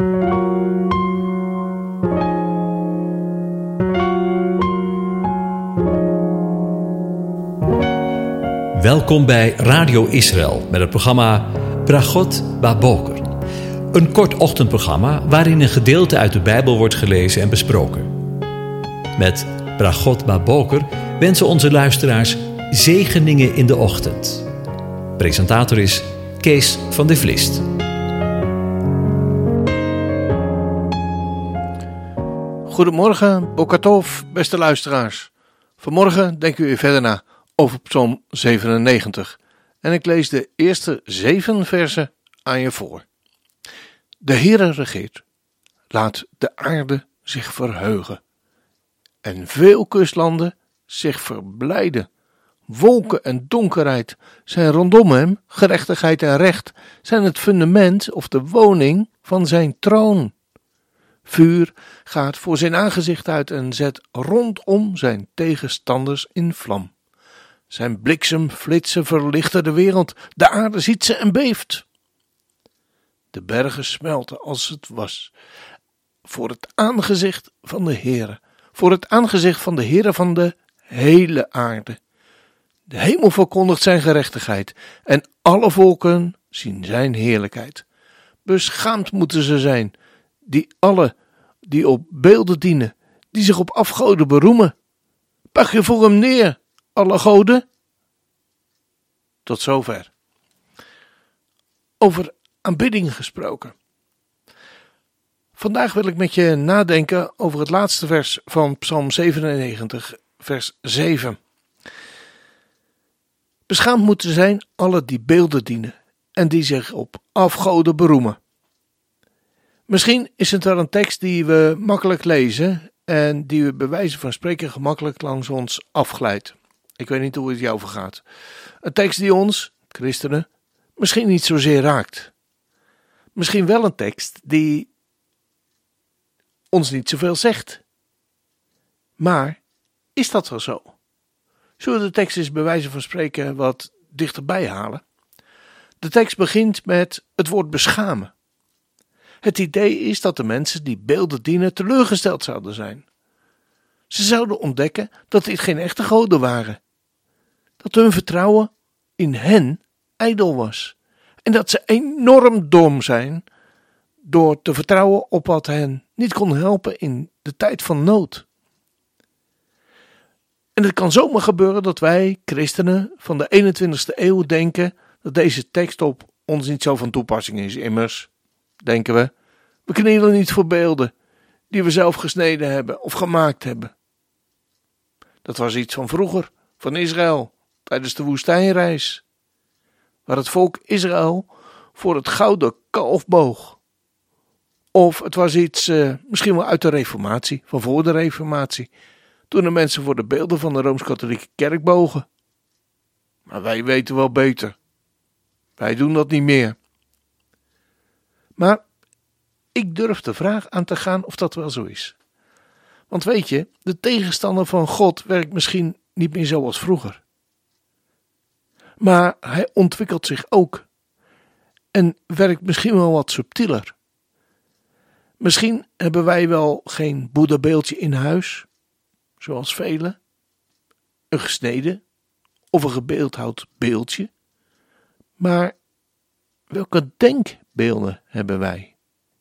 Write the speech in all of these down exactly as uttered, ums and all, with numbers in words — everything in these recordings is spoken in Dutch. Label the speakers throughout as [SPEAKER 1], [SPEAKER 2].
[SPEAKER 1] Welkom bij Radio Israël met het programma Bragot Baboker. Een kort ochtendprogramma waarin een gedeelte uit de Bijbel wordt gelezen en besproken. Met Bragot Baboker wensen onze luisteraars zegeningen in de ochtend. Presentator is Kees van de Vlist.
[SPEAKER 2] Goedemorgen, Bokatov, beste luisteraars. Vanmorgen denken we weer verder na over Psalm zevenennegentig. En ik lees de eerste zeven versen aan je voor. De Heere regeert, laat de aarde zich verheugen. En veel kustlanden zich verblijden. Wolken en donkerheid zijn rondom hem, gerechtigheid en recht zijn het fundament of de woning van zijn troon. Vuur gaat voor zijn aangezicht uit en zet rondom zijn tegenstanders in vlam. Zijn bliksemflitsen verlichten de wereld, de aarde ziet ze en beeft. De bergen smelten als het was, voor het aangezicht van de Heere, voor het aangezicht van de Heere van de hele aarde. De hemel verkondigt zijn gerechtigheid en alle volken zien zijn heerlijkheid. Beschaamd moeten ze zijn, die alle die op beelden dienen, die zich op afgoden beroemen. Buig je voor hem neer, alle goden. Tot zover. Over aanbidding gesproken. Vandaag wil ik met je nadenken over het laatste vers van Psalm zevenennegentig, vers zeven. Beschaamd moeten zijn alle die beelden dienen en die zich op afgoden beroemen. Misschien is het wel een tekst die we makkelijk lezen en die we bij wijze van spreken gemakkelijk langs ons afglijdt. Ik weet niet hoe het jou vergaat. Een tekst die ons, christenen, misschien niet zozeer raakt. Misschien wel een tekst die ons niet zoveel zegt. Maar is dat wel zo? Zullen we de tekst eens bij wijze van spreken wat dichterbij halen? De tekst begint met het woord beschamen. Het idee is dat de mensen die beelden dienen teleurgesteld zouden zijn. Ze zouden ontdekken dat dit geen echte goden waren. Dat hun vertrouwen in hen ijdel was. En dat ze enorm dom zijn door te vertrouwen op wat hen niet kon helpen in de tijd van nood. En het kan zomaar gebeuren dat wij, christenen van de eenentwintigste eeuw, denken dat deze tekst op ons niet zo van toepassing is. Immers, denken we, we knielen niet voor beelden die we zelf gesneden hebben of gemaakt hebben. Dat was iets van vroeger, van Israël, tijdens de woestijnreis, waar het volk Israël voor het gouden kalf boog. Of het was iets uh, misschien wel uit de Reformatie, van voor de Reformatie, toen de mensen voor de beelden van de Rooms-Katholieke Kerk bogen. Maar wij weten wel beter. Wij doen dat niet meer. Maar ik durf de vraag aan te gaan of dat wel zo is. Want weet je, de tegenstander van God werkt misschien niet meer zoals vroeger. Maar hij ontwikkelt zich ook. En werkt misschien wel wat subtieler. Misschien hebben wij wel geen Boeddha-beeldje in huis, zoals velen. Een gesneden of een gebeeldhouwd beeldje. Maar welke denkbeelden hebben wij?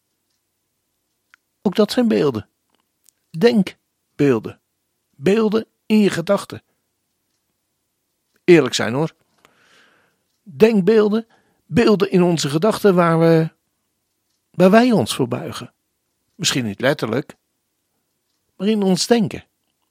[SPEAKER 2] Ook dat zijn beelden. Denkbeelden. Beelden in je gedachten. Eerlijk zijn hoor. Denkbeelden, beelden in onze gedachten waar we, waar wij ons voor buigen. Misschien niet letterlijk, maar in ons denken.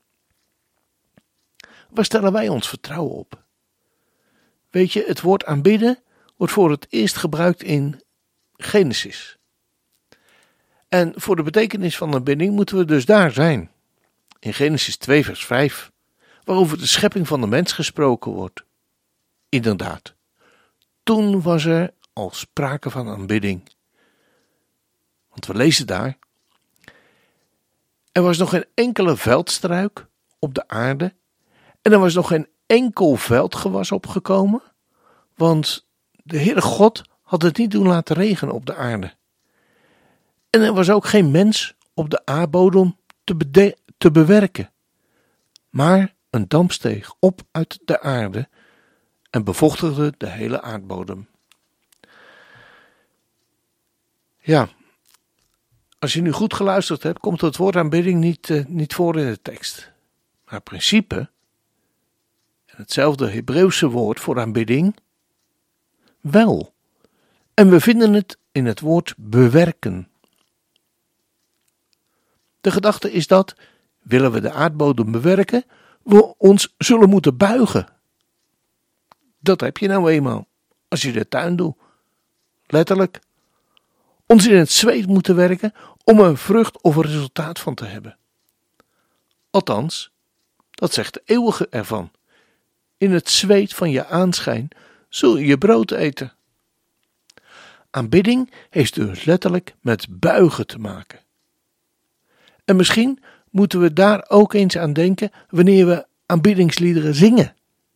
[SPEAKER 2] Waar stellen wij ons vertrouwen op? Weet je, het woord aanbidden wordt voor het eerst gebruikt in Genesis. En voor de betekenis van aanbidding moeten we dus daar zijn. In Genesis twee vers vijf, waarover de schepping van de mens gesproken wordt. Inderdaad, toen was er al sprake van aanbidding. Want we lezen daar: er was nog geen enkele veldstruik op de aarde en er was nog geen enkel veldgewas opgekomen, want de Heere God had het niet doen laten regenen op de aarde. En er was ook geen mens op de aardbodem te, bede- te bewerken, maar een damp steeg op uit de aarde en bevochtigde de hele aardbodem. Ja, als je nu goed geluisterd hebt, komt het woord aanbidding niet, uh, niet voor in de tekst. Maar het principe, en hetzelfde Hebreeuwse woord voor aanbidding, wel. En we vinden het in het woord bewerken. De gedachte is dat, willen we de aardbodem bewerken, we ons zullen moeten buigen. Dat heb je nou eenmaal, als je de tuin doet. Letterlijk. Ons in het zweet moeten werken om een vrucht of een resultaat van te hebben. Althans, dat zegt de eeuwige ervan. In het zweet van je aanschijn zul je je brood eten. Aanbidding heeft dus letterlijk met buigen te maken. En misschien moeten we daar ook eens aan denken wanneer we aanbiddingsliederen zingen.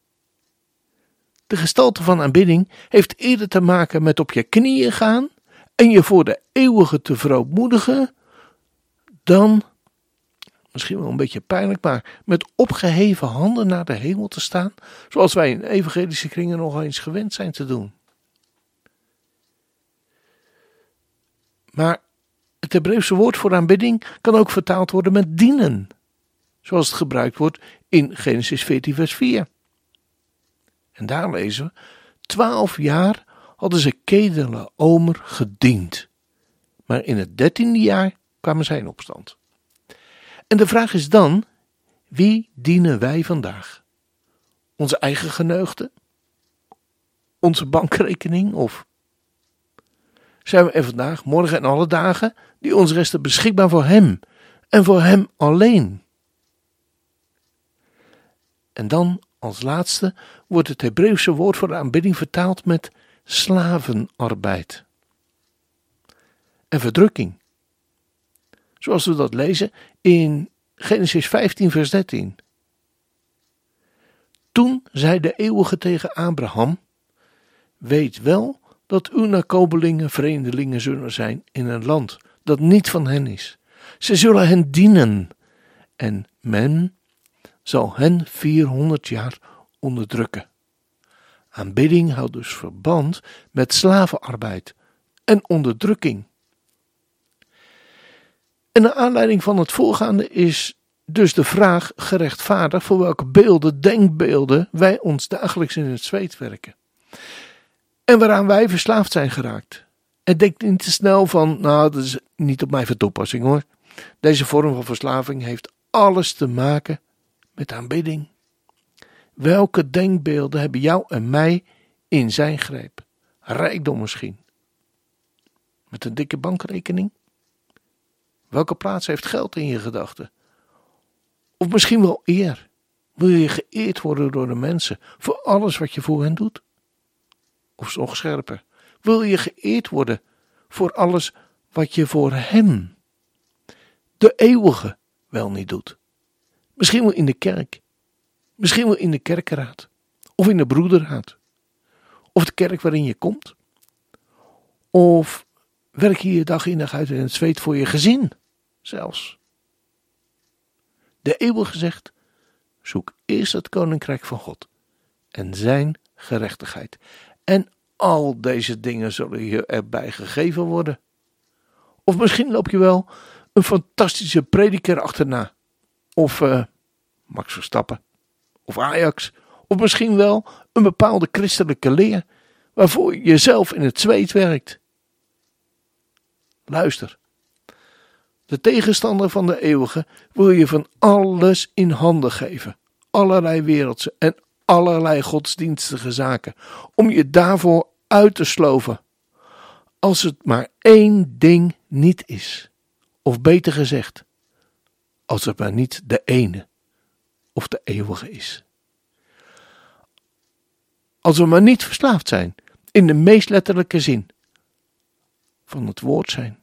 [SPEAKER 2] De gestalte van aanbidding heeft eerder te maken met op je knieën gaan en je voor de eeuwige te verootmoedigen, dan, misschien wel een beetje pijnlijk, maar met opgeheven handen naar de hemel te staan, zoals wij in evangelische kringen nog eens gewend zijn te doen. Maar het Hebreeuwse woord voor aanbidding kan ook vertaald worden met dienen, zoals het gebruikt wordt in Genesis veertien vers vier. En daar lezen we, twaalf jaar hadden ze Kedorlaomer gediend, maar in het dertiende jaar kwamen zij in opstand. En de vraag is dan, wie dienen wij vandaag? Onze eigen geneugde? Onze bankrekening? Of zijn we er vandaag, morgen en alle dagen die ons resten beschikbaar voor Hem en voor Hem alleen? En dan als laatste wordt het Hebreeuwse woord voor de aanbidding vertaald met slavenarbeid en verdrukking. Zoals we dat lezen in Genesis vijftien vers dertien. Toen zei de eeuwige tegen Abraham, weet wel dat uw nakomelingen vreemdelingen zullen zijn in een land dat niet van hen is. Ze zullen hen dienen en men zal hen vierhonderd jaar onderdrukken. Aanbidding houdt dus verband met slavenarbeid en onderdrukking. En naar aanleiding van het voorgaande is dus de vraag gerechtvaardigd voor welke beelden, denkbeelden wij ons dagelijks in het zweet werken. En waaraan wij verslaafd zijn geraakt. En denk niet te snel van, nou dat is niet op mij van toepassing hoor. Deze vorm van verslaving heeft alles te maken met aanbidding. Welke denkbeelden hebben jou en mij in zijn greep? Rijkdom misschien. Met een dikke bankrekening? Welke plaats heeft geld in je gedachten? Of misschien wel eer. Wil je geëerd worden door de mensen voor alles wat je voor hen doet? Of nog scherper, wil je geëerd worden voor alles wat je voor Hem, de eeuwige, wel niet doet? Misschien wel in de kerk, misschien wel in de kerkenraad, of in de broederraad, of de kerk waarin je komt. Of werk je je dag in dag uit in het zweet voor je gezin, zelfs. De eeuwige zegt, zoek eerst het koninkrijk van God en zijn gerechtigheid. En al deze dingen zullen je erbij gegeven worden. Of misschien loop je wel een fantastische prediker achterna. Of uh, Max Verstappen. Of Ajax. Of misschien wel een bepaalde christelijke leer waarvoor je zelf in het zweet werkt. Luister. De tegenstander van de eeuwige wil je van alles in handen geven. Allerlei wereldse en allerlei godsdienstige zaken. Om je daarvoor uit te sloven. Als het maar één ding niet is. Of beter gezegd. Als het maar niet de ene. Of de eeuwige is. Als we maar niet verslaafd zijn. In de meest letterlijke zin. Van het woord zijn.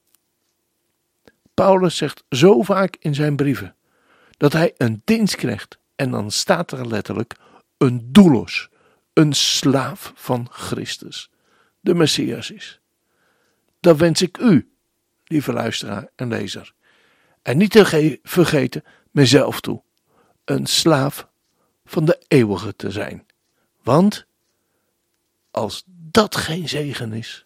[SPEAKER 2] Paulus zegt zo vaak in zijn brieven. Dat hij een dienstknecht. En dan staat er letterlijk. Een doulos. Een slaaf van Christus. De Messias is. Dat wens ik u. lieve luisteraar en lezer. En niet te ge- vergeten mezelf toe, een slaaf van de eeuwige te zijn. Want als dat geen zegen is.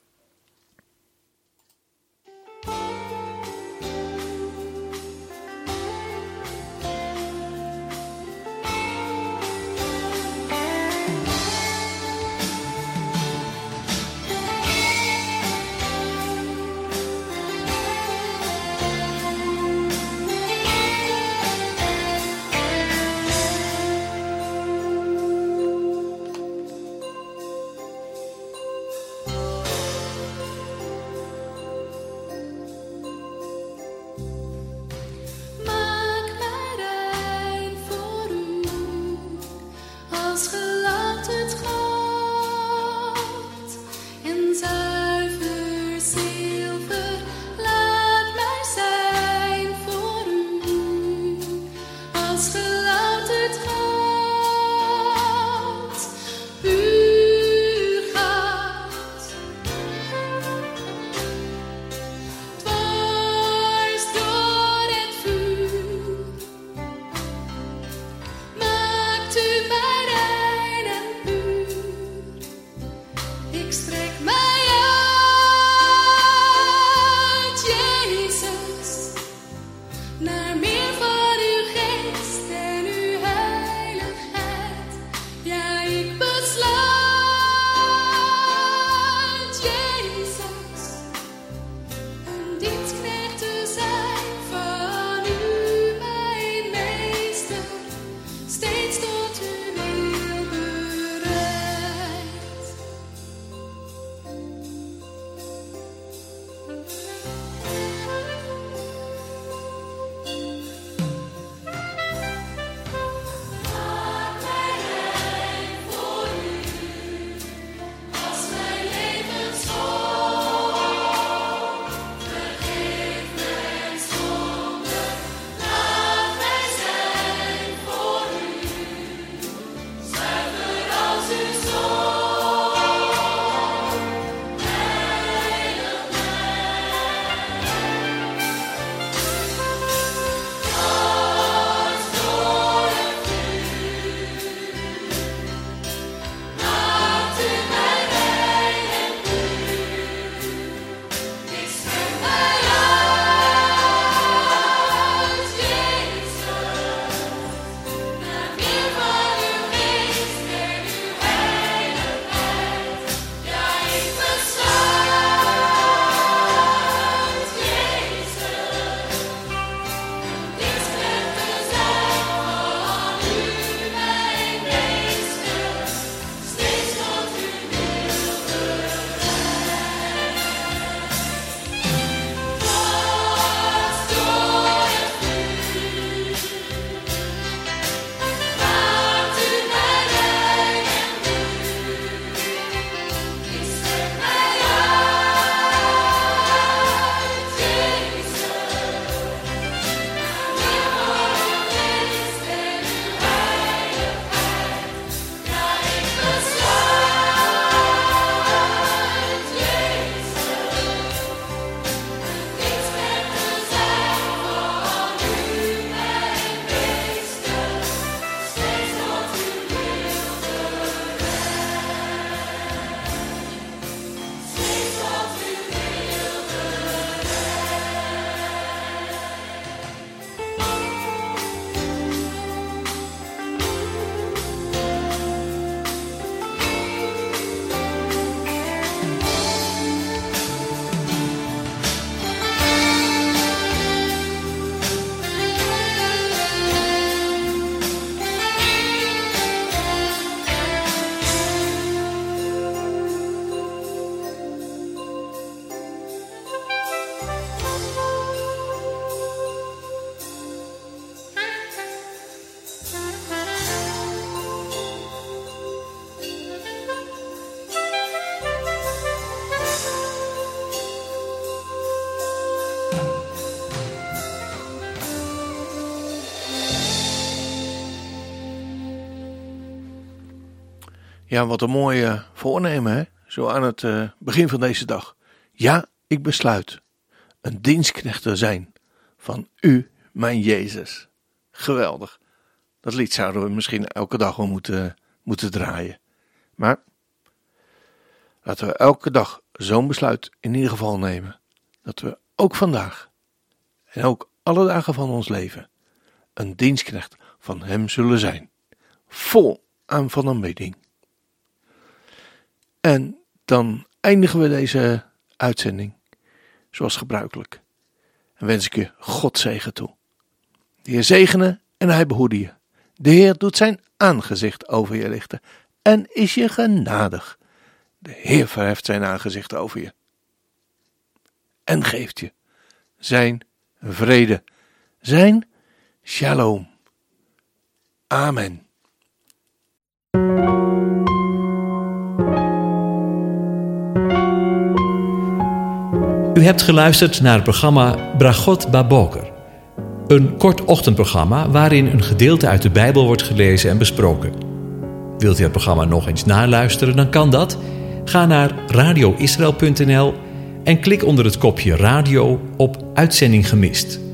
[SPEAKER 2] Ja, wat een mooie voornemen, hè? Zo aan het uh, begin van deze dag. Ja, ik besluit een dienstknecht te zijn van u, mijn Jezus. Geweldig. Dat lied zouden we misschien elke dag wel moeten, moeten draaien. Maar laten we elke dag zo'n besluit in ieder geval nemen. Dat we ook vandaag en ook alle dagen van ons leven een dienstknecht van hem zullen zijn. Vol aan van aanbidding. En dan eindigen we deze uitzending zoals gebruikelijk. En wens ik je God zegen toe. De Heer zegene en hij behoede je. De Heer doet zijn aangezicht over je lichten en is je genadig. De Heer verheft zijn aangezicht over je en geeft je zijn vrede, zijn shalom. Amen.
[SPEAKER 1] U hebt geluisterd naar het programma Bragot Baboker. Een kort ochtendprogramma waarin een gedeelte uit de Bijbel wordt gelezen en besproken. Wilt u het programma nog eens naluisteren, dan kan dat. Ga naar radio israël punt n l en klik onder het kopje radio op Uitzending gemist.